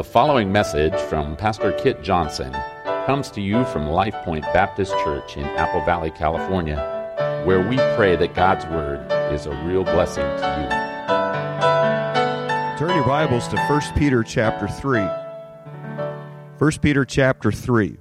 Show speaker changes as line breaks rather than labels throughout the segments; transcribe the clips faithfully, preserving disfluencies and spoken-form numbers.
The following message from Pastor Kit Johnson comes to you from Life Point Baptist Church in Apple Valley, California, where we pray that God's Word is a real blessing to
you. Turn your Bibles to First Peter chapter three. First Peter chapter three.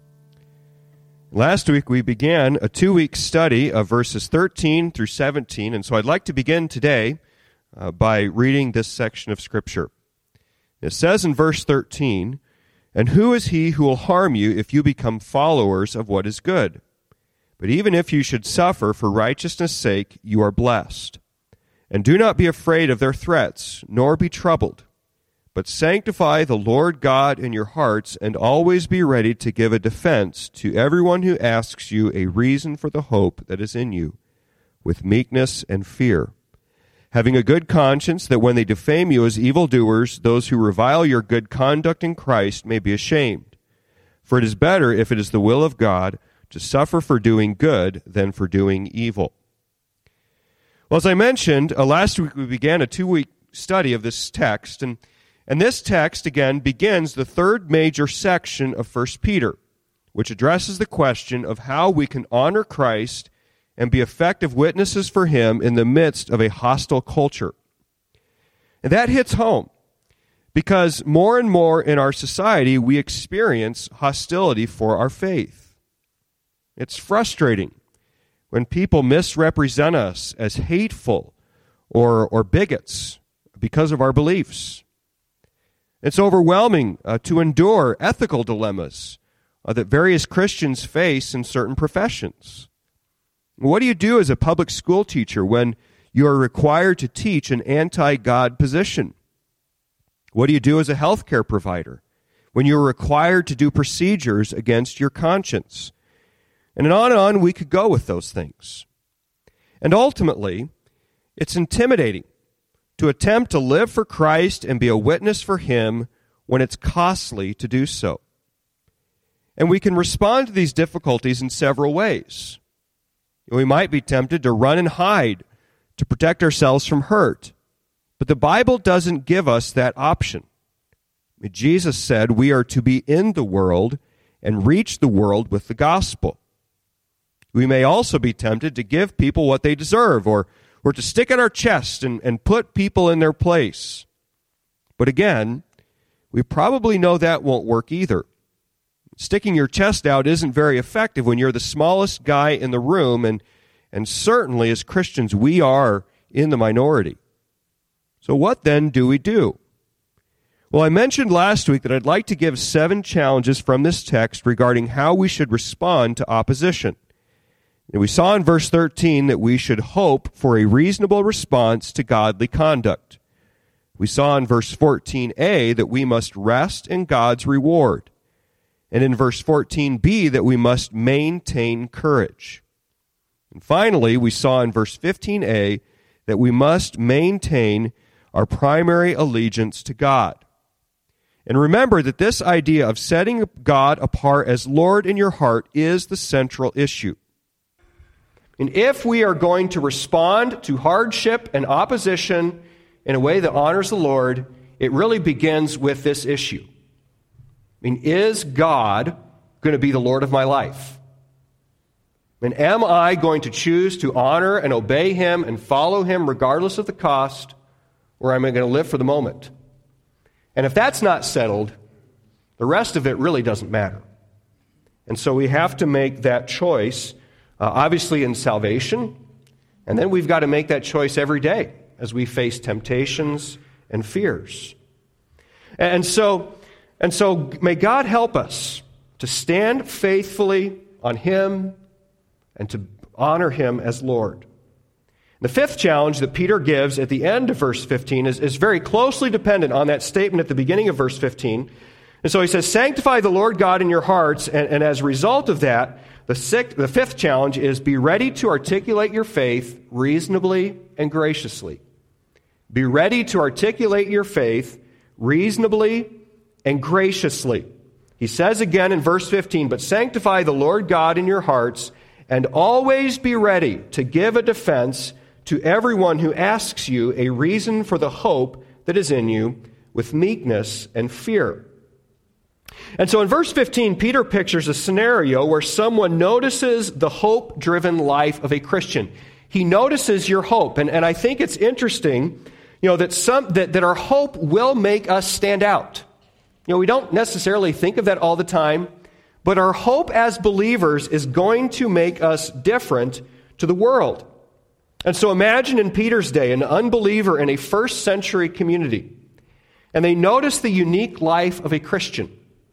Last week we began a two-week study of verses thirteen through seventeen, and so I'd like to begin today uh, by reading this section of Scripture. It says in verse thirteen, "And who is he who will harm you if you become followers of what is good? But even if you should suffer for righteousness' sake, you are blessed. And do not be afraid of their threats, nor be troubled. But sanctify the Lord God in your hearts, and always be ready to give a defense to everyone who asks you a reason for the hope that is in you, with meekness and fear, having a good conscience, that when they defame you as evildoers, those who revile your good conduct in Christ may be ashamed. For it is better, if it is the will of God, to suffer for doing good than for doing evil." Well, as I mentioned, uh, last week we began a two-week study of this text, and, and this text, again, begins the third major section of First Peter, which addresses the question of how we can honor Christ and be effective witnesses for him in the midst of a hostile culture. And that hits home, because more and more in our society we experience hostility for our faith. It's frustrating when people misrepresent us as hateful or, or bigots because of our beliefs. It's overwhelming uh, to endure ethical dilemmas uh, that various Christians face in certain professions. What do you do as a public school teacher when you are required to teach an anti-God position? What do you do as a healthcare provider when you are required to do procedures against your conscience? And on and on we could go with those things. And ultimately, it's intimidating to attempt to live for Christ and be a witness for him when it's costly to do so. And we can respond to these difficulties in several ways. We might be tempted to run and hide to protect ourselves from hurt. But the Bible doesn't give us that option. Jesus said we are to be in the world and reach the world with the gospel. We may also be tempted to give people what they deserve, or, or to stick at our chest and, and put people in their place. But again, we probably know that won't work either. Sticking your chest out isn't very effective when you're the smallest guy in the room, and, and certainly as Christians we are in the minority. So what then do we do? Well, I mentioned last week that I'd like to give seven challenges from this text regarding how we should respond to opposition. And we saw in verse thirteen that we should hope for a reasonable response to godly conduct. We saw in verse fourteen a that we must rest in God's reward. And in verse fourteen b, that we must maintain courage. And finally, we saw in verse fifteen a that we must maintain our primary allegiance to God. And remember that this idea of setting God apart as Lord in your heart is the central issue. And if we are going to respond to hardship and opposition in a way that honors the Lord, it really begins with this issue. I mean, is God going to be the Lord of my life? And am I going to choose to honor and obey him and follow him regardless of the cost, or am I going to live for the moment? And if that's not settled, the rest of it really doesn't matter. And so we have to make that choice, uh, obviously in salvation, and then we've got to make that choice every day as we face temptations and fears. And so... And so may God help us to stand faithfully on him and to honor him as Lord. The fifth challenge that Peter gives at the end of verse fifteen is, is very closely dependent on that statement at the beginning of verse fifteen. And so he says, sanctify the Lord God in your hearts, and, and as a result of that, the, sixth, the fifth challenge is be ready to articulate your faith reasonably and graciously. Be ready to articulate your faith reasonably and graciously. He says again in verse fifteen, but sanctify the Lord God in your hearts, and always be ready to give a defense to everyone who asks you a reason for the hope that is in you, with meekness and fear. And so in verse fifteen, Peter pictures a scenario where someone notices the hope-driven life of a Christian. He notices your hope. And, and I think it's interesting, you know, that some that, that our hope will make us stand out. You know, we don't necessarily think of that all the time, but our hope as believers is going to make us different to the world. And so imagine in Peter's day, an unbeliever in a first century community, and they notice the unique life of a Christian.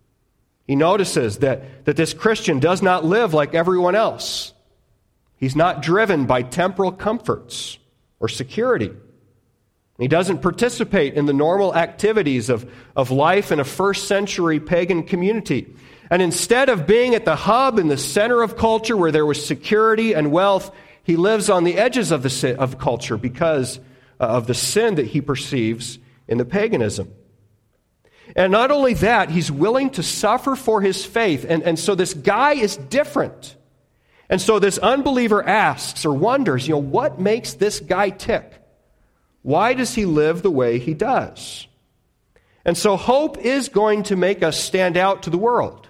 He notices that, that this Christian does not live like everyone else. He's not driven by temporal comforts or security. He doesn't participate in the normal activities of, of life in a first century pagan community. And instead of being at the hub in the center of culture where there was security and wealth, he lives on the edges of the of culture because of the sin that he perceives in the paganism. And not only that, he's willing to suffer for his faith. And, and so this guy is different. And so this unbeliever asks or wonders, you know, what makes this guy tick? Why does he live the way he does? And so hope is going to make us stand out to the world.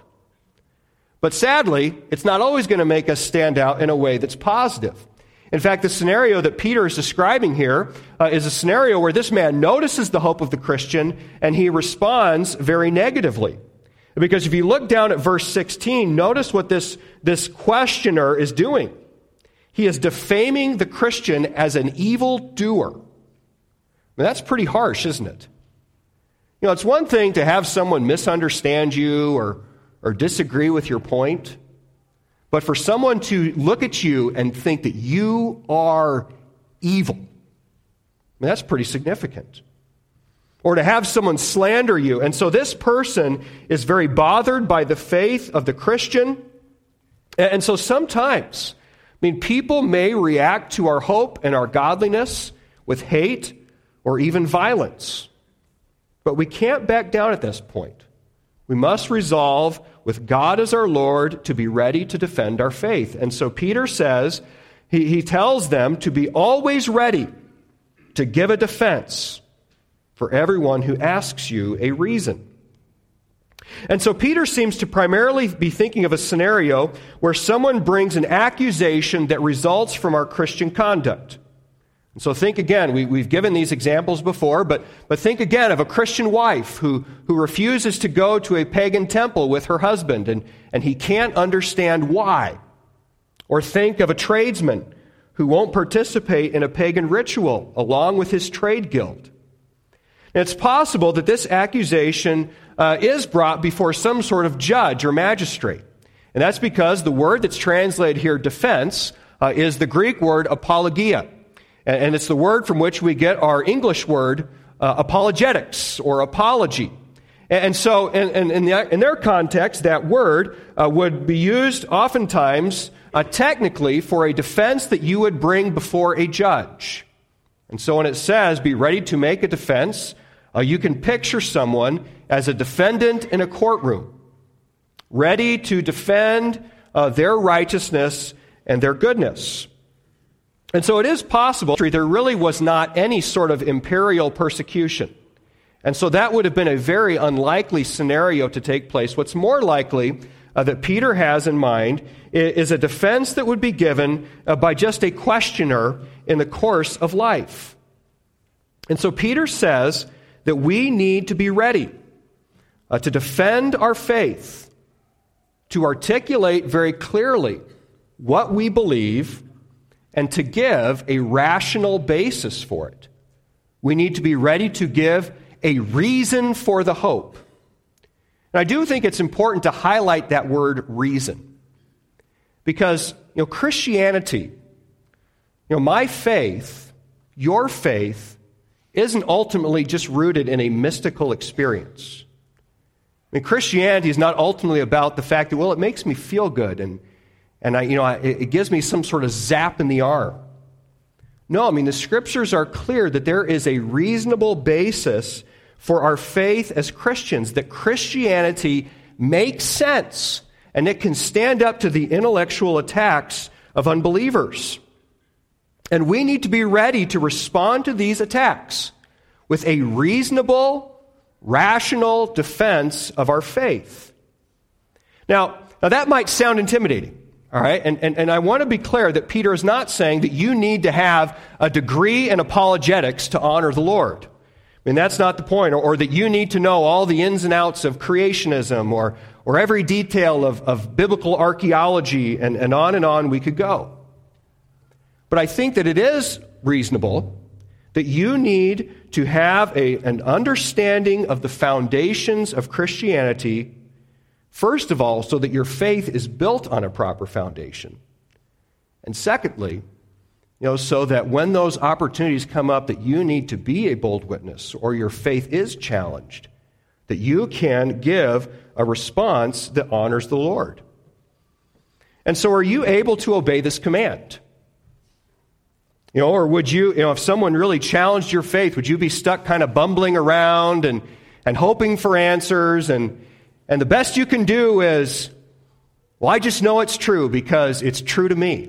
But sadly, it's not always going to make us stand out in a way that's positive. In fact, the scenario that Peter is describing here uh, is a scenario where this man notices the hope of the Christian and he responds very negatively. Because if you look down at verse sixteen, notice what this, this questioner is doing. He is defaming the Christian as an evildoer. I mean, that's pretty harsh, isn't it? You know, it's one thing to have someone misunderstand you or, or disagree with your point, but for someone to look at you and think that you are evil, I mean, that's pretty significant. Or to have someone slander you. And so this person is very bothered by the faith of the Christian. And so sometimes, I mean, people may react to our hope and our godliness with hate or even violence. But we can't back down at this point. We must resolve, with God as our Lord, to be ready to defend our faith. And so Peter says, he, he tells them to be always ready to give a defense for everyone who asks you a reason. And so Peter seems to primarily be thinking of a scenario where someone brings an accusation that results from our Christian conduct. And so think again, we, we've given these examples before, but, but think again of a Christian wife who, who refuses to go to a pagan temple with her husband, and, and he can't understand why. Or think of a tradesman who won't participate in a pagan ritual along with his trade guild. And it's possible that this accusation uh, is brought before some sort of judge or magistrate. And that's because the word that's translated here, defense, uh, is the Greek word apologia. And it's the word from which we get our English word uh, apologetics or apology. And so in, in, in, the, in their context, that word uh, would be used oftentimes uh, technically for a defense that you would bring before a judge. And so when it says, be ready to make a defense, uh, you can picture someone as a defendant in a courtroom, ready to defend uh, their righteousness and their goodness. And so it is possible there really was not any sort of imperial persecution. And so that would have been a very unlikely scenario to take place. What's more likely uh, that Peter has in mind is a defense that would be given uh, by just a questioner in the course of life. And so Peter says that we need to be ready uh, to defend our faith, to articulate very clearly what we believe, and to give a rational basis for it. We need to be ready to give a reason for the hope. And I do think it's important to highlight that word reason. Because, you know, Christianity, you know, my faith, your faith, isn't ultimately just rooted in a mystical experience. I mean, Christianity is not ultimately about the fact that, well, it makes me feel good and And I, you know, I, it gives me some sort of zap in the arm. No, I mean, the Scriptures are clear that there is a reasonable basis for our faith as Christians, that Christianity makes sense, and it can stand up to the intellectual attacks of unbelievers. And we need to be ready to respond to these attacks with a reasonable, rational defense of our faith. Now, now that might sound intimidating, all right? And, and, and I want to be clear that Peter is not saying that you need to have a degree in apologetics to honor the Lord. I mean, that's not the point, or, or that you need to know all the ins and outs of creationism or, or every detail of, of biblical archaeology, and, and on and on we could go. But I think that it is reasonable that you need to have a, an understanding of the foundations of Christianity, first of all, so that your faith is built on a proper foundation. And secondly, you know, so that when those opportunities come up that you need to be a bold witness or your faith is challenged, that you can give a response that honors the Lord. And so are you able to obey this command? You know, or would you, you know, if someone really challenged your faith, would you be stuck kind of bumbling around and, and hoping for answers, and and the best you can do is, well, I just know it's true because it's true to me?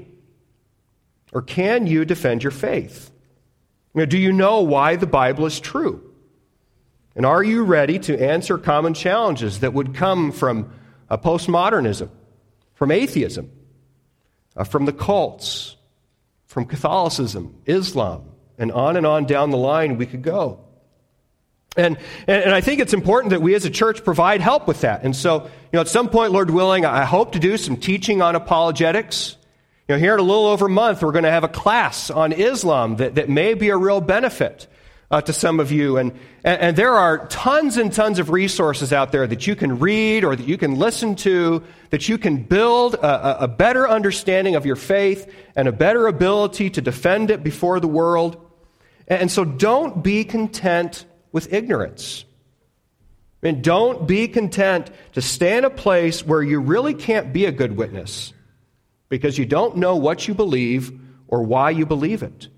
Or can you defend your faith? You know, do you know why the Bible is true? And are you ready to answer common challenges that would come from uh, postmodernism, from atheism, uh, from the cults, from Catholicism, Islam, and on and on down the line we could go? And, and and I think it's important that we as a church provide help with that. And so, you know, at some point, Lord willing, I hope to do some teaching on apologetics. You know, here in a little over a month, we're going to have a class on Islam that, that may be a real benefit uh, to some of you. And, and, and there are tons and tons of resources out there that you can read or that you can listen to, that you can build a, a better understanding of your faith and a better ability to defend it before the world. And so don't be content with ignorance. And don't be content to stay in a place where you really can't be a good witness because you don't know what you believe or why you believe it.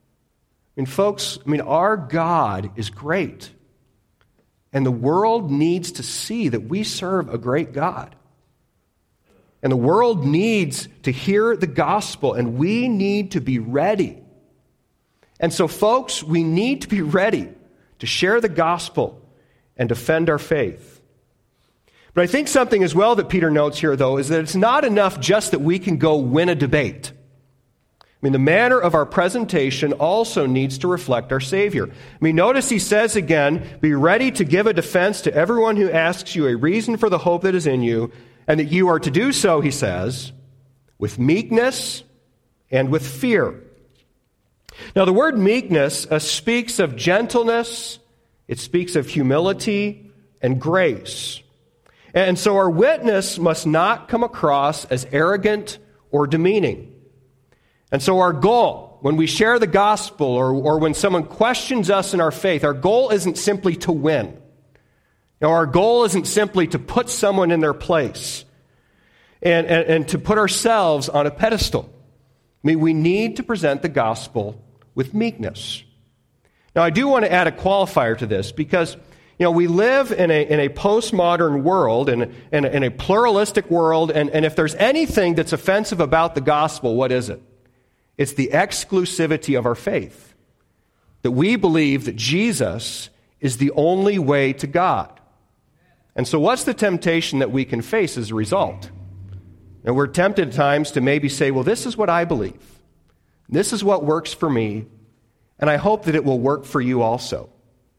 I mean, folks, I mean, our God is great. And the world needs to see that we serve a great God. And the world needs to hear the gospel, and we need to be ready. And so, folks, we need to be ready to share the gospel and defend our faith. But I think something as well that Peter notes here, though, is that it's not enough just that we can go win a debate. I mean, the manner of our presentation also needs to reflect our Savior. I mean, notice he says again, be ready to give a defense to everyone who asks you a reason for the hope that is in you, and that you are to do so, he says, with meekness and with fear. Now, the word meekness uh, speaks of gentleness, it speaks of humility and grace. And so our witness must not come across as arrogant or demeaning. And so our goal, when we share the gospel or, or when someone questions us in our faith, our goal isn't simply to win. You know, our goal isn't simply to put someone in their place and, and, and to put ourselves on a pedestal. I mean, we need to present the gospel with meekness. Now, I do want to add a qualifier to this because, you know, we live in a in a postmodern world, in, in, in a pluralistic world, and, and if there's anything that's offensive about the gospel, what is it? It's the exclusivity of our faith. That we believe that Jesus is the only way to God. And so what's the temptation that we can face as a result? And we're tempted at times to maybe say, well, this is what I believe. This is what works for me, and I hope that it will work for you also.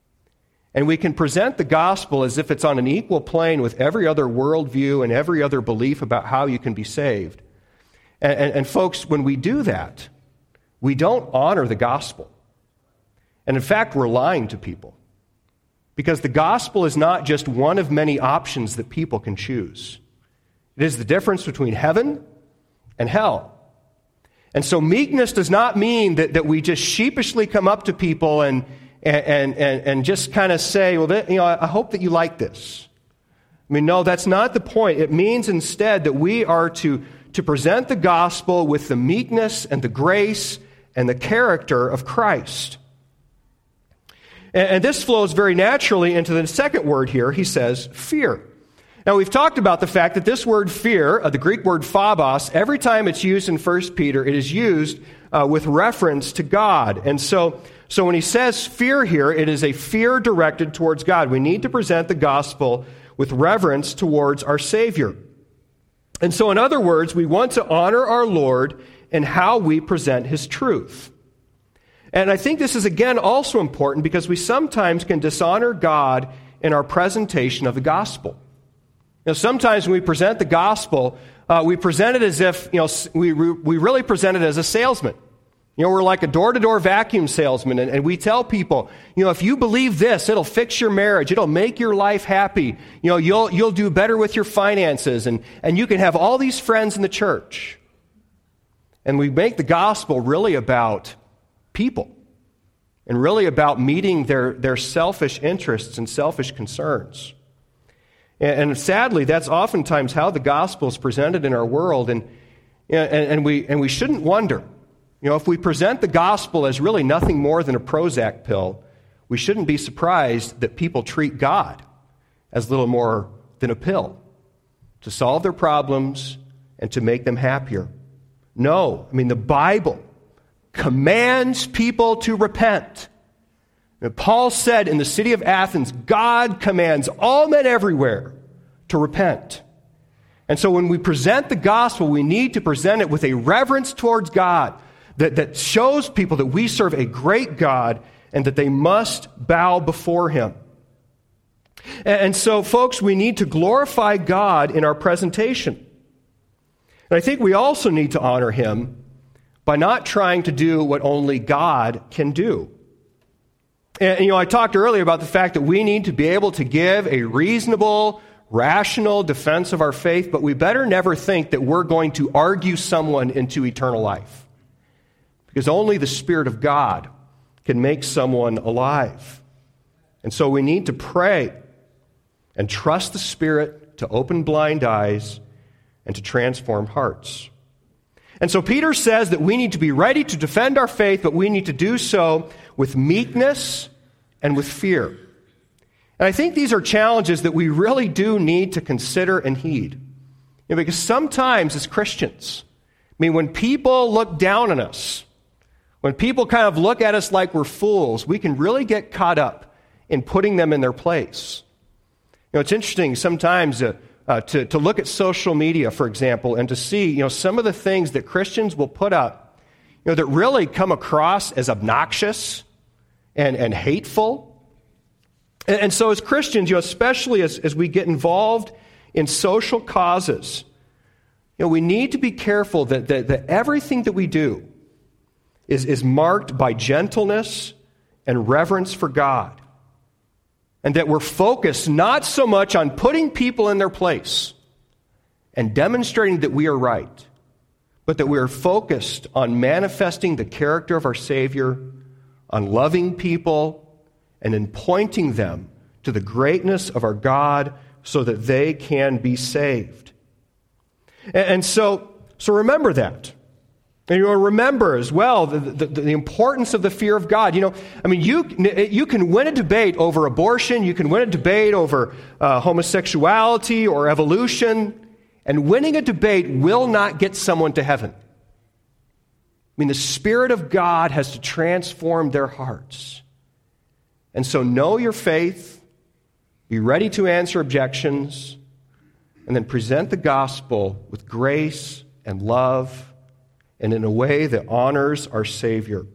And we can present the gospel as if it's on an equal plane with every other worldview and every other belief about how you can be saved. And, and, and folks, when we do that, we don't honor the gospel. And in fact, we're lying to people. Because the gospel is not just one of many options that people can choose. It is the difference between heaven and hell. And so meekness does not mean that, that we just sheepishly come up to people and and and, and just kind of say, well, that, you know, I hope that you like this. I mean, no, that's not the point. It means instead that we are to, to present the gospel with the meekness and the grace and the character of Christ. And, and this flows very naturally into the second word here. He says, fear. Now, we've talked about the fact that this word fear, uh, the Greek word phobos, every time it's used in First Peter, it is used uh, with reference to God. And so, so when he says fear here, it is a fear directed towards God. We need to present the gospel with reverence towards our Savior. And so, in other words, we want to honor our Lord in how we present his truth. And I think this is, again, also important because we sometimes can dishonor God in our presentation of the gospel. You know, sometimes when we present the gospel, uh, we present it as if, you know, we, we really present it as a salesman. You know, we're like a door-to-door vacuum salesman, and, and we tell people, you know, if you believe this, it'll fix your marriage, it'll make your life happy, you know, you'll you'll do better with your finances, and, and you can have all these friends in the church. And we make the gospel really about people, and really about meeting their, their selfish interests and selfish concerns. And, and sadly, that's oftentimes how the gospel is presented in our world, and, and, and, we, and we shouldn't wonder. You know, if we present the gospel as really nothing more than a Prozac pill, we shouldn't be surprised that people treat God as little more than a pill to solve their problems and to make them happier. No, I mean, the Bible commands people to repent. And Paul said in the city of Athens, God commands all men everywhere to repent. And so when we present the gospel, we need to present it with a reverence towards God that, that shows people that we serve a great God and that they must bow before him. And, and so, folks, we need to glorify God in our presentation. And I think we also need to honor him by not trying to do what only God can do. And, you know, I talked earlier about the fact that we need to be able to give a reasonable, rational defense of our faith, but we better never think that we're going to argue someone into eternal life. Because only the Spirit of God can make someone alive. And so we need to pray and trust the Spirit to open blind eyes and to transform hearts. And so Peter says that we need to be ready to defend our faith, but we need to do so with meekness and with fear. And I think these are challenges that we really do need to consider and heed. You know, because sometimes as Christians, I mean, when people look down on us, when people kind of look at us like we're fools, we can really get caught up in putting them in their place. You know, it's interesting sometimes uh, uh, to, to look at social media, for example, and to see, you know, some of the things that Christians will put up, you know, that really come across as obnoxious and, and hateful. And, and so as Christians, you know, especially as, as we get involved in social causes, you know, we need to be careful that, that, that everything that we do is, is marked by gentleness and reverence for God. And that we're focused not so much on putting people in their place and demonstrating that we are right, but that we are focused on manifesting the character of our Savior, on loving people, and in pointing them to the greatness of our God so that they can be saved. And, and so, so remember that. And you remember as well the, the, the importance of the fear of God. You know, I mean, you you can win a debate over abortion, you can win a debate over uh, homosexuality or evolution, and winning a debate will not get someone to heaven. I mean, the Spirit of God has to transform their hearts. And so know your faith, be ready to answer objections, and then present the gospel with grace and love and in a way that honors our Savior.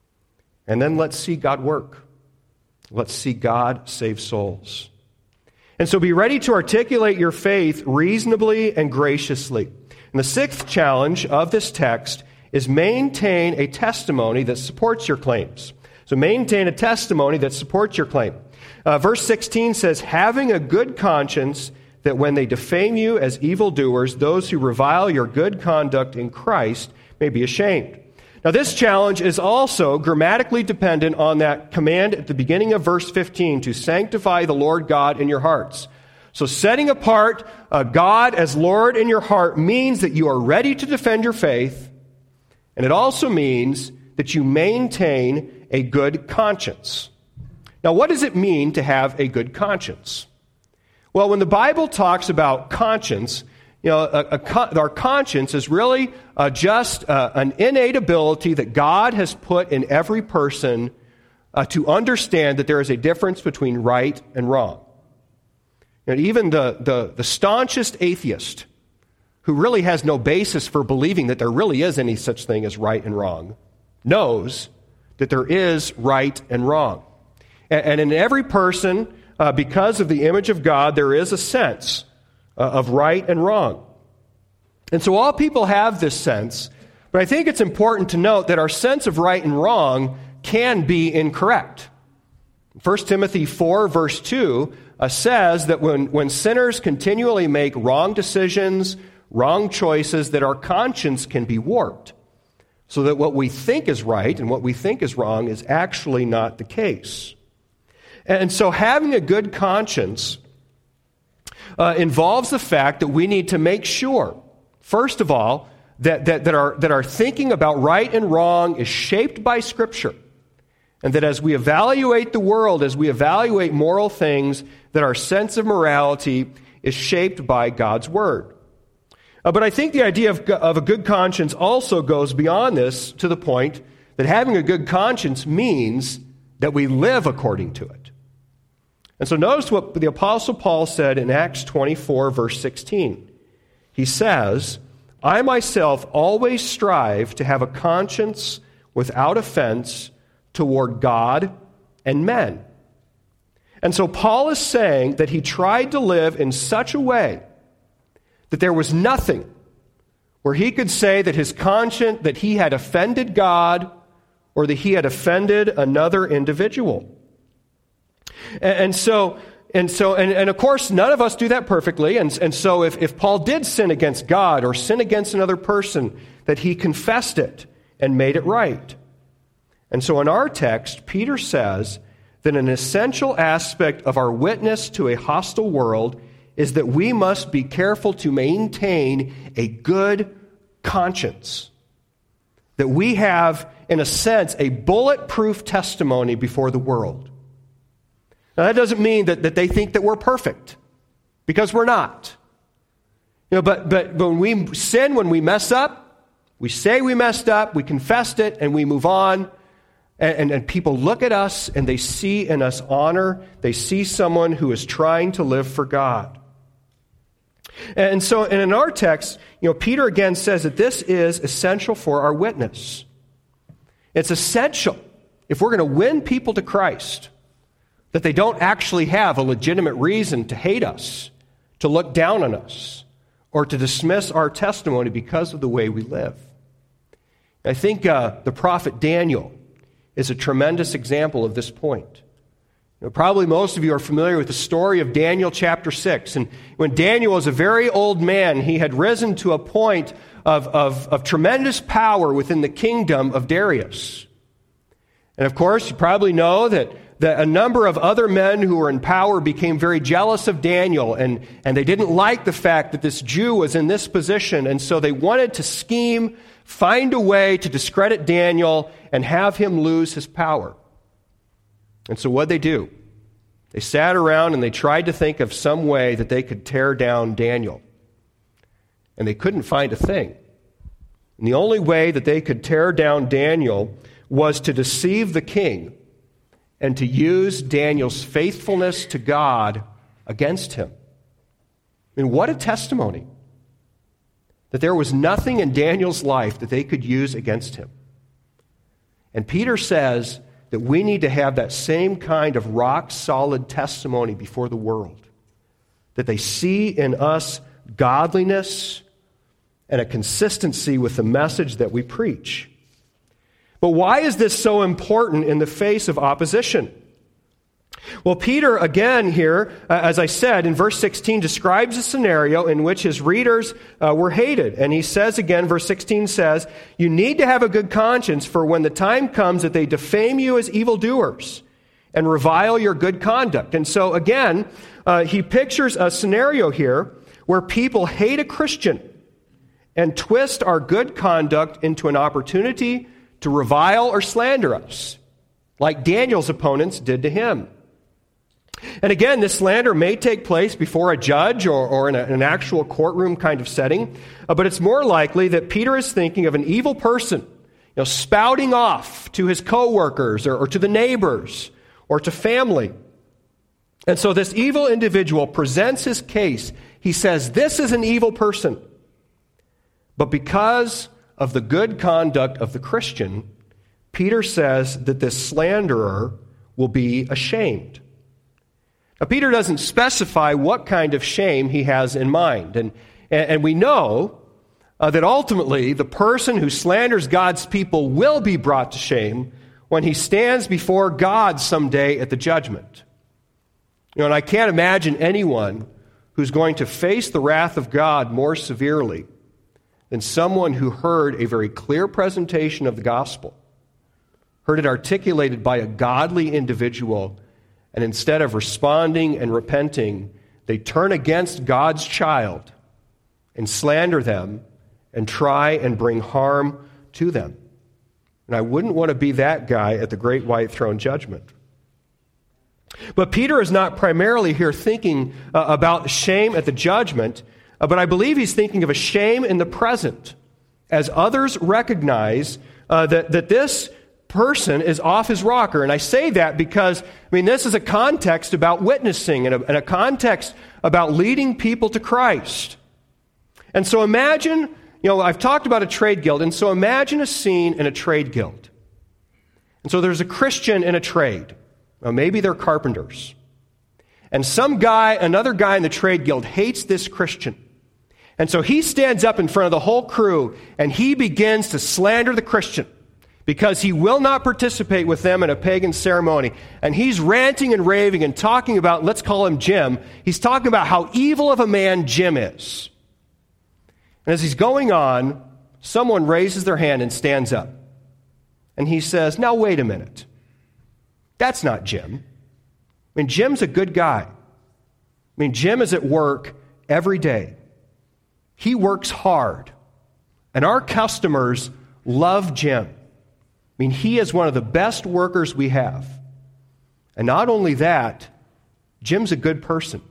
And then let's see God work. Let's see God save souls. And so be ready to articulate your faith reasonably and graciously. And the sixth challenge of this text is maintain a testimony that supports your claims. So maintain a testimony that supports your claim. Uh, verse sixteen says, having a good conscience, that when they defame you as evildoers, those who revile your good conduct in Christ may be ashamed. Now, this challenge is also grammatically dependent on that command at the beginning of verse fifteen to sanctify the Lord God in your hearts. So setting apart uh, God as Lord in your heart means that you are ready to defend your faith, and it also means that you maintain a good conscience. Now, what does it mean to have a good conscience? Well, when the Bible talks about conscience, you know, a, a, our conscience is really uh, just uh, an innate ability that God has put in every person uh, to understand that there is a difference between right and wrong. And even the, the, the staunchest atheist, who really has no basis for believing that there really is any such thing as right and wrong, knows that there is right and wrong. And, and in every person, uh, because of the image of God, there is a sense uh, of right and wrong. And so all people have this sense, but I think it's important to note that our sense of right and wrong can be incorrect. First Timothy four, verse two, uh, says that when, when sinners continually make wrong decisions, wrong choices, that our conscience can be warped, so that what we think is right and what we think is wrong is actually not the case. And so having a good conscience uh, involves the fact that we need to make sure, first of all, that, that, that, our, that our thinking about right and wrong is shaped by Scripture, and that as we evaluate the world, as we evaluate moral things, that our sense of morality is shaped by God's Word. Uh, but I think the idea of, of a good conscience also goes beyond this, to the point that having a good conscience means that we live according to it. And so notice what the Apostle Paul said in Acts twenty-four, verse sixteen. He says, "I myself always strive to have a conscience without offense toward God and men." And so Paul is saying that he tried to live in such a way that there was nothing where he could say that his conscience, that he had offended God or that he had offended another individual. And, and so, and so, and, and of course, none of us do that perfectly. And, and so if, if Paul did sin against God or sin against another person, that he confessed it and made it right. And so in our text, Peter says that an essential aspect of our witness to a hostile world is that we must be careful to maintain a good conscience. That we have, in a sense, a bulletproof testimony before the world. Now, that doesn't mean that, that they think that we're perfect, because we're not. You know, but, but when we sin, when we mess up, we say we messed up, we confessed it, and we move on. And, and, and people look at us, and they see in us honor. They see someone who is trying to live for God. And so and in our text, you know, Peter again says that this is essential for our witness. It's essential if we're going to win people to Christ, that they don't actually have a legitimate reason to hate us, to look down on us, or to dismiss our testimony because of the way we live. I think uh, the prophet Daniel is a tremendous example of this point. You know, probably most of you are familiar with the story of Daniel chapter six. And when Daniel was a very old man, he had risen to a point of, of, of tremendous power within the kingdom of Darius. And of course, you probably know that, that a number of other men who were in power became very jealous of Daniel, and, and they didn't like the fact that this Jew was in this position, and so they wanted to scheme, find a way to discredit Daniel and have him lose his power. And so what'd they do? They sat around and they tried to think of some way that they could tear down Daniel. And they couldn't find a thing. And the only way that they could tear down Daniel was to deceive the king and to use Daniel's faithfulness to God against him. I mean, what a testimony that there was nothing in Daniel's life that they could use against him. And Peter says that we need to have that same kind of rock-solid testimony before the world, that they see in us godliness and a consistency with the message that we preach. But why is this so important in the face of opposition? Well, Peter, again here, uh, as I said, in verse sixteen, describes a scenario in which his readers uh, were hated. And he says again, verse sixteen says, "You need to have a good conscience, for when the time comes that they defame you as evildoers and revile your good conduct." And so again, uh, he pictures a scenario here where people hate a Christian and twist our good conduct into an opportunity to revile or slander us, like Daniel's opponents did to him. And again, this slander may take place before a judge or, or in, a, in an actual courtroom kind of setting, uh, but it's more likely that Peter is thinking of an evil person, you know, spouting off to his coworkers or, or to the neighbors or to family. And so this evil individual presents his case. He says, this is an evil person. But because of the good conduct of the Christian, Peter says that this slanderer will be ashamed. Now, Peter doesn't specify what kind of shame he has in mind. And, and we know uh, that ultimately the person who slanders God's people will be brought to shame when he stands before God someday at the judgment. You know, and I can't imagine anyone who's going to face the wrath of God more severely than someone who heard a very clear presentation of the gospel, heard it articulated by a godly individual, and instead of responding and repenting, they turn against God's child and slander them and try and bring harm to them. And I wouldn't want to be that guy at the great white throne judgment. But Peter is not primarily here thinking uh, about shame at the judgment, uh, but I believe he's thinking of a shame in the present, as others recognize uh, that, that this person is off his rocker. And I say that because, I mean, this is a context about witnessing and a, and a context about leading people to Christ. And so imagine, you know, I've talked about a trade guild, and so imagine a scene in a trade guild. And so there's a Christian in a trade. Well, maybe they're carpenters. And some guy, another guy in the trade guild hates this Christian. And so he stands up in front of the whole crew and he begins to slander the Christian because he will not participate with them in a pagan ceremony. And he's ranting and raving and talking about, let's call him Jim. He's talking about how evil of a man Jim is. And as he's going on, someone raises their hand and stands up. And he says, now wait a minute. That's not Jim. I mean, Jim's a good guy. I mean, Jim is at work every day. He works hard. And our customers love Jim. I mean, he is one of the best workers we have. And not only that, Jim's a good person.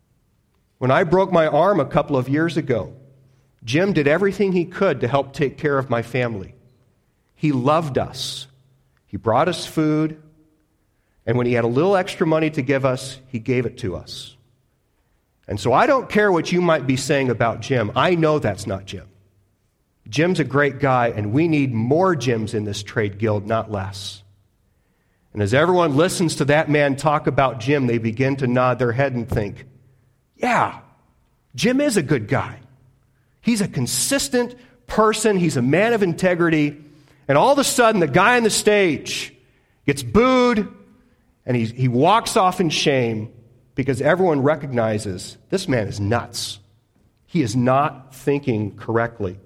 When I broke my arm a couple of years ago, Jim did everything he could to help take care of my family. He loved us. He brought us food. And when he had a little extra money to give us, he gave it to us. And so I don't care what you might be saying about Jim. I know that's not Jim. Jim's a great guy, and we need more Jims in this trade guild, not less. And as everyone listens to that man talk about Jim, they begin to nod their head and think, yeah, Jim is a good guy. He's a consistent person. He's a man of integrity. And all of a sudden, the guy on the stage gets booed, and he, he walks off in shame because everyone recognizes this man is nuts. He is not thinking correctly.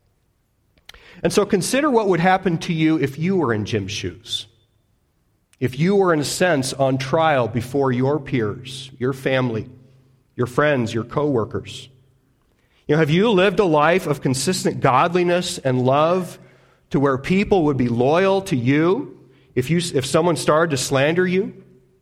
And so consider what would happen to you if you were in Jim's shoes. If you were, in a sense, on trial before your peers, your family, your friends, your coworkers. You know, have you lived a life of consistent godliness and love to where people would be loyal to you if you if someone started to slander you?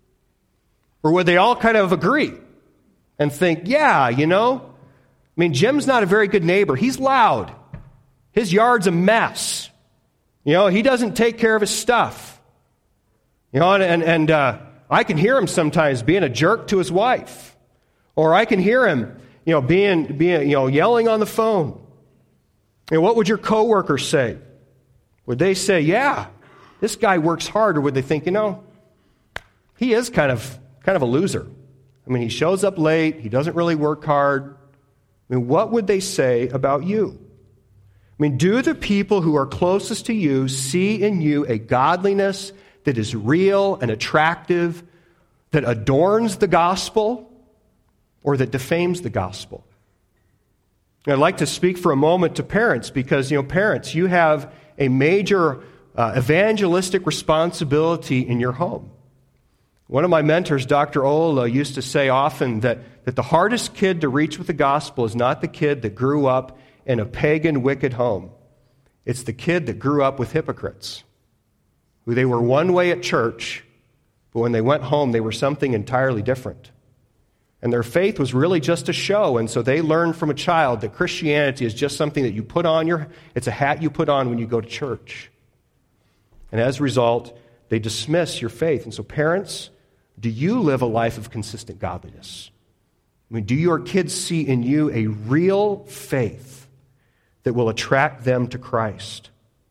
Or would they all kind of agree and think, yeah, you know, I mean, Jim's not a very good neighbor. He's loud. His yard's a mess. You know, he doesn't take care of his stuff. You know, and, and, and uh, I can hear him sometimes being a jerk to his wife. Or I can hear him, you know, being, being you know, yelling on the phone. And what would your coworkers say? Would they say, yeah, this guy works hard? Or would they think, you know, he is kind of kind of a loser. I mean, he shows up late. He doesn't really work hard. I mean, what would they say about you? I mean, do the people who are closest to you see in you a godliness that is real and attractive, that adorns the gospel, or that defames the gospel? And I'd like to speak for a moment to parents because, you know, parents, you have a major uh, evangelistic responsibility in your home. One of my mentors, Doctor Ola, used to say often that, that the hardest kid to reach with the gospel is not the kid that grew up in a pagan, wicked home. It's the kid that grew up with hypocrites, who they were one way at church, But when they went home, they were something entirely different. And their faith was really just a show. And so they learned from a child that Christianity is just something that you put on your, it's a hat you put on when you go to church. And as a result, they dismiss your faith. And so parents, do you live a life of consistent godliness? I mean, do your kids see in you a real faith that will attract them to Christ?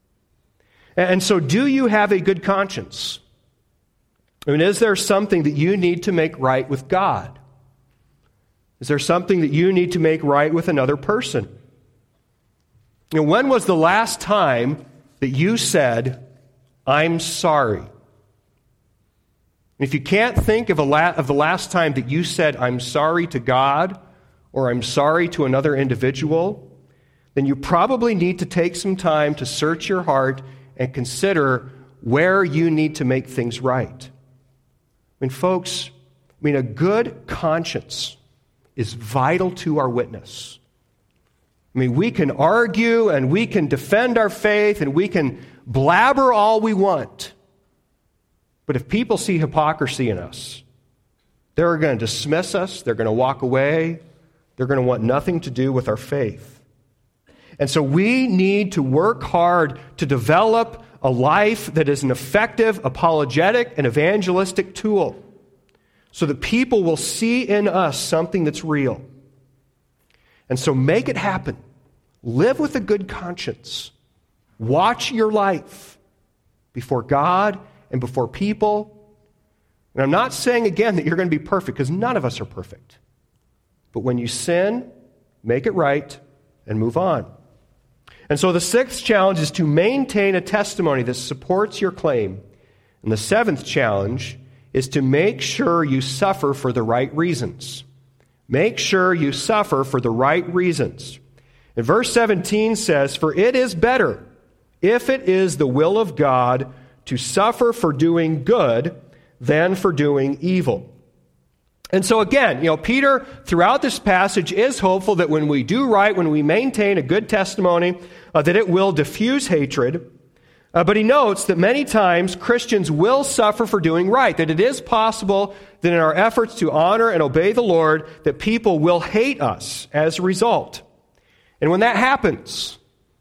And so do you have a good conscience? I mean, is there something that you need to make right with God? Is there something that you need to make right with another person? You know, when was the last time that you said, I'm sorry? If you can't think of, a la- of the last time that you said, I'm sorry to God, or I'm sorry to another individual, then you probably need to take some time to search your heart and consider where you need to make things right. I mean, folks, I mean, a good conscience is vital to our witness. I mean, we can argue and we can defend our faith and we can blabber all we want. But if people see hypocrisy in us, they're going to dismiss us, they're going to walk away, they're going to want nothing to do with our faith. And so we need to work hard to develop a life that is an effective apologetic and evangelistic tool so that people will see in us something that's real. And so make it happen. Live with a good conscience. Watch your life before God and before people. And I'm not saying again that you're going to be perfect, because none of us are perfect. But when you sin, make it right and move on. And so the sixth challenge is to maintain a testimony that supports your claim. And the seventh challenge is to make sure you suffer for the right reasons. Make sure you suffer for the right reasons. And verse seventeen says, "For it is better, if it is the will of God, to suffer for doing good than for doing evil." And so again, you know, Peter, throughout this passage, is hopeful that when we do right, when we maintain a good testimony, uh, that it will diffuse hatred. Uh, but he notes that many times Christians will suffer for doing right, that it is possible that in our efforts to honor and obey the Lord, that people will hate us as a result. And when that happens,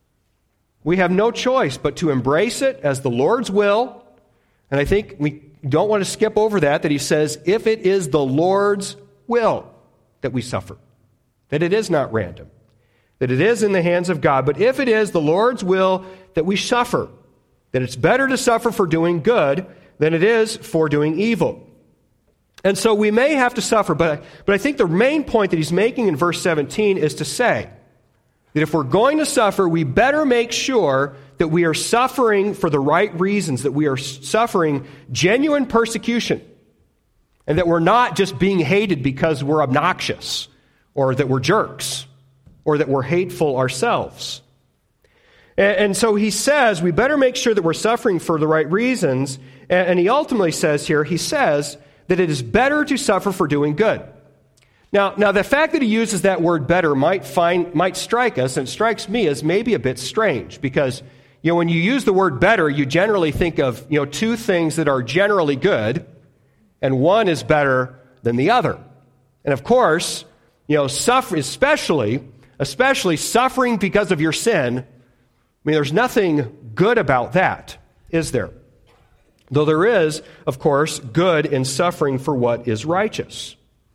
we have no choice but to embrace it as the Lord's will. And I think we don't want to skip over that, that he says, if it is the Lord's will that we suffer, that it is not random, that it is in the hands of God. But if it is the Lord's will that we suffer, that it's better to suffer for doing good than it is for doing evil. And so we may have to suffer, but, but I think the main point that he's making in verse seventeen is to say that if we're going to suffer, we better make sure that we are suffering for the right reasons, that we are suffering genuine persecution, and that we're not just being hated because we're obnoxious, or that we're jerks, or that we're hateful ourselves. And, and so he says we better make sure that we're suffering for the right reasons, and, and he ultimately says here, he says that it is better to suffer for doing good. Now, now the fact that he uses that word better might find might strike us, and it strikes me as maybe a bit strange, because you know, when you use the word better, you generally think of, you know, two things that are generally good, and one is better than the other. And of course, you know, suffer, especially, especially suffering because of your sin, I mean, there's nothing good about that, is there? Though there is, of course, good in suffering for what is righteous.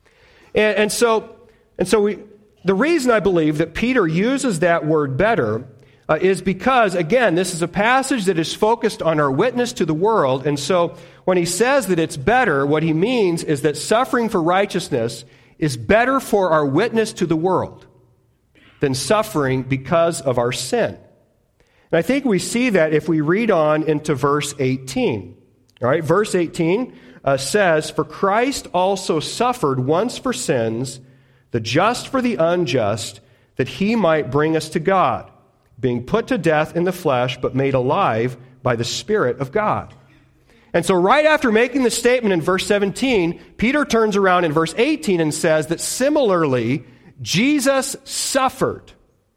And, and so, and so we, the reason I believe that Peter uses that word better Uh, is because, again, this is a passage that is focused on our witness to the world. And so when he says that it's better, what he means is that suffering for righteousness is better for our witness to the world than suffering because of our sin. And I think we see that if we read on into verse eighteen. All right, verse eighteen uh, says, "For Christ also suffered once for sins, the just for the unjust, that he might bring us to God, being put to death in the flesh, but made alive by the Spirit of God." And so right after making the statement in verse seventeen, Peter turns around in verse eighteen and says that similarly, Jesus suffered.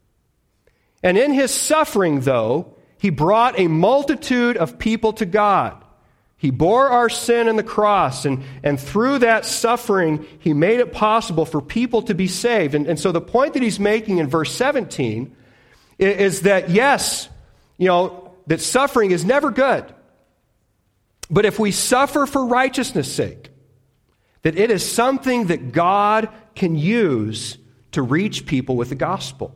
And in his suffering, though, he brought a multitude of people to God, He bore our sin on the cross, and, and through that suffering, he made it possible for people to be saved. And, and so the point that he's making in verse seventeen is, is that, yes, you know, that suffering is never good. But if we suffer for righteousness' sake, that it is something that God can use to reach people with the gospel.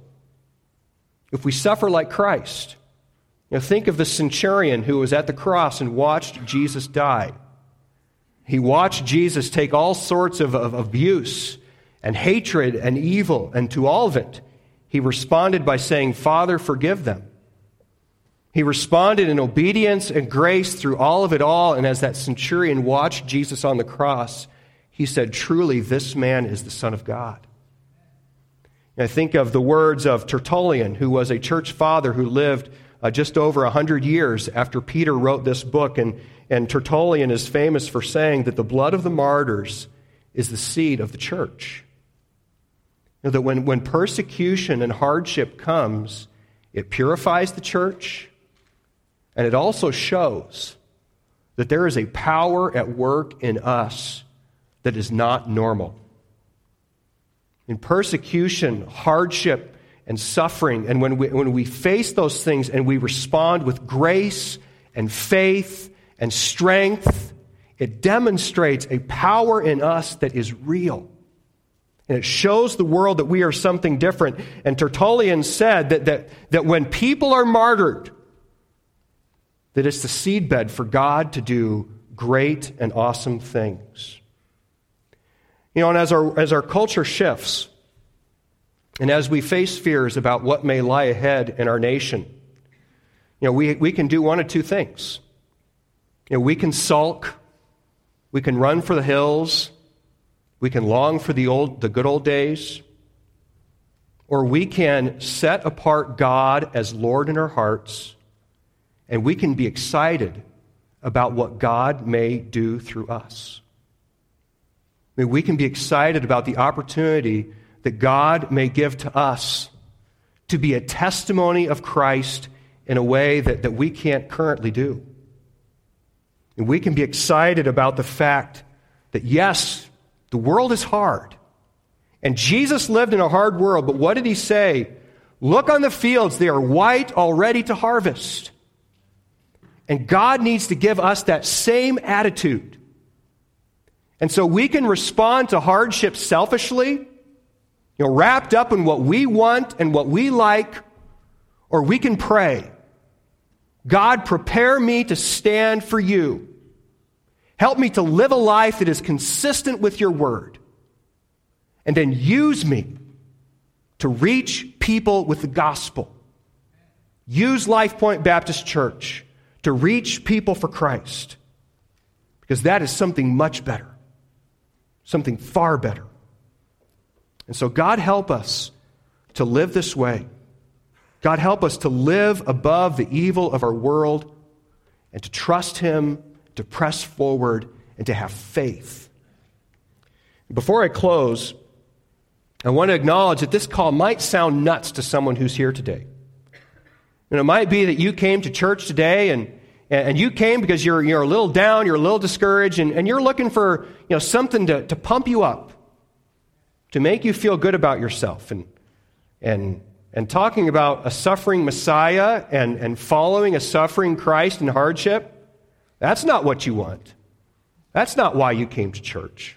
If we suffer like Christ, you know, think of the centurion who was at the cross and watched Jesus die. He watched Jesus take all sorts of, of abuse and hatred and evil, and to all of it, he responded by saying, "Father, forgive them." He responded in obedience and grace through all of it all, and as that centurion watched Jesus on the cross, he said, "Truly, this man is the Son of God." And I think of the words of Tertullian, who was a church father who lived uh, just over one hundred years after Peter wrote this book. And, and Tertullian is famous for saying that the blood of the martyrs is the seed of the church. You know, that when, when persecution and hardship comes, it purifies the church, and it also shows that there is a power at work in us that is not normal. In persecution, hardship, and suffering, and when we, when we face those things and we respond with grace and faith and strength, it demonstrates a power in us that is real. And it shows the world that we are something different. And Tertullian said that, that, that when people are martyred, that it's the seedbed for God to do great and awesome things. You know, and as our, as our culture shifts, and as we face fears about what may lie ahead in our nation, you know, we, we can do one of two things. You know, we can sulk, we can run for the hills, we can long for the old, the good old days, or we can set apart God as Lord in our hearts, and we can be excited about what God may do through us. I mean, we can be excited about the opportunity that God may give to us to be a testimony of Christ in a way that, that we can't currently do. And we can be excited about the fact that, yes, the world is hard. And Jesus lived in a hard world, but what did he say? Look on the fields, they are white, already to harvest. And God needs to give us that same attitude. And so we can respond to hardship selfishly, you know, wrapped up in what we want and what we like, or we can pray, God, prepare me to stand for you. Help me to live a life that is consistent with your word. And then use me to reach people with the gospel. Use Life Point Baptist Church to reach people for Christ. Because that is something much better. Something far better. And so God help us to live this way. God help us to live above the evil of our world and to trust him, to press forward, and to have faith. Before I close, I want to acknowledge that this call might sound nuts to someone who's here today. And it might be that you came to church today and, and you came because you're, you're a little down, you're a little discouraged, and, and you're looking for, you know, something to, to pump you up, to make you feel good about yourself. And, and, and talking about a suffering Messiah and, and following a suffering Christ in hardship, that's not what you want. That's not why you came to church.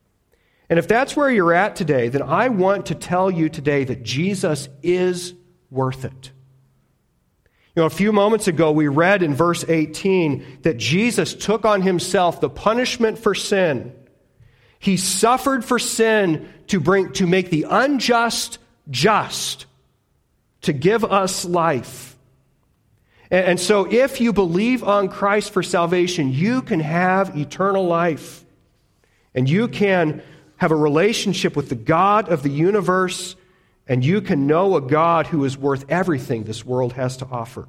And if that's where you're at today, then I want to tell you today that Jesus is worth it. You know, a few moments ago, we read in verse eighteen that Jesus took on himself the punishment for sin. He suffered for sin to bring, to make the unjust just, to give us life. And, and so if you believe on Christ for salvation, you can have eternal life. And you can have a relationship with the God of the universe, and you can know a God who is worth everything this world has to offer.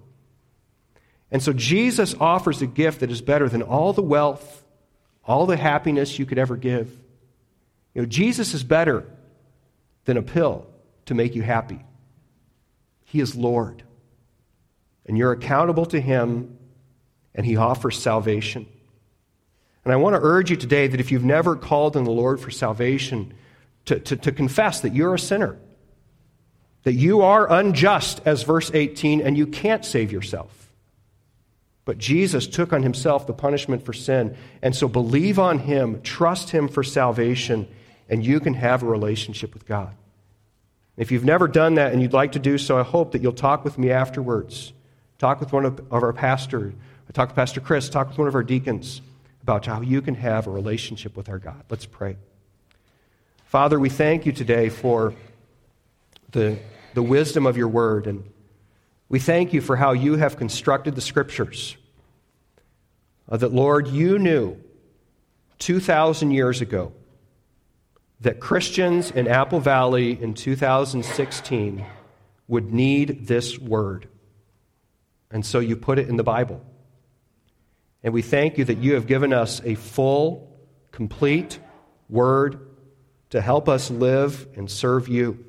And so Jesus offers a gift that is better than all the wealth, all the happiness you could ever give. You know, Jesus is better than a pill to make you happy. He is Lord. And you're accountable to him, and he offers salvation. And I want to urge you today that if you've never called on the Lord for salvation, to, to, to confess that you're a sinner, that you are unjust, as verse eighteen, and you can't save yourself. But Jesus took on himself the punishment for sin, and so believe on him, trust him for salvation, and you can have a relationship with God. If you've never done that and you'd like to do so, I hope that you'll talk with me afterwards. Talk with one of, of our pastors. Talk with Pastor Chris. Talk with one of our deacons about how you can have a relationship with our God. Let's pray. Father, we thank you today for the, the wisdom of your word, and we thank you for how you have constructed the Scriptures. Uh, that, Lord, you knew two thousand years ago that Christians in Apple Valley in two thousand sixteen would need this word. And so you put it in the Bible. And we thank you that you have given us a full, complete word to help us live and serve you.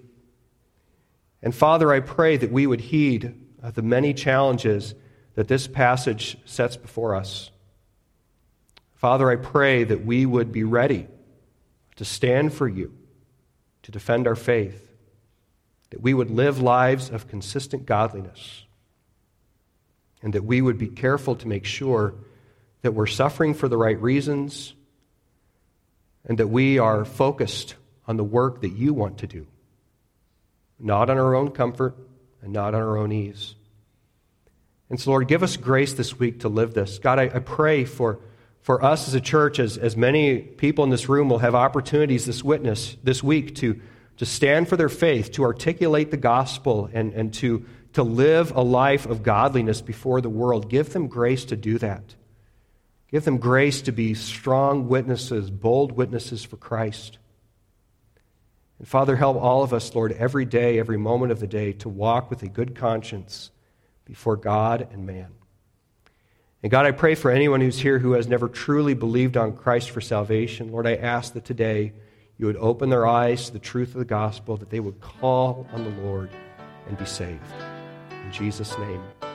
And Father, I pray that we would heed uh, the many challenges that this passage sets before us. Father, I pray that we would be ready to stand for you, to defend our faith, that we would live lives of consistent godliness, and that we would be careful to make sure that we're suffering for the right reasons, and that we are focused on the work that you want to do, not on our own comfort and not on our own ease. And so, Lord, give us grace this week to live this. God, I, I pray for, for us as a church, as, as many people in this room will have opportunities this witness this week to, to stand for their faith, to articulate the gospel, and, and to, to live a life of godliness before the world. Give them grace to do that. Give them grace to be strong witnesses, bold witnesses for Christ. And Father, help all of us, Lord, every day, every moment of the day, to walk with a good conscience before God and man. And God, I pray for anyone who's here who has never truly believed on Christ for salvation. Lord, I ask that today you would open their eyes to the truth of the gospel, that they would call on the Lord and be saved. In Jesus' name.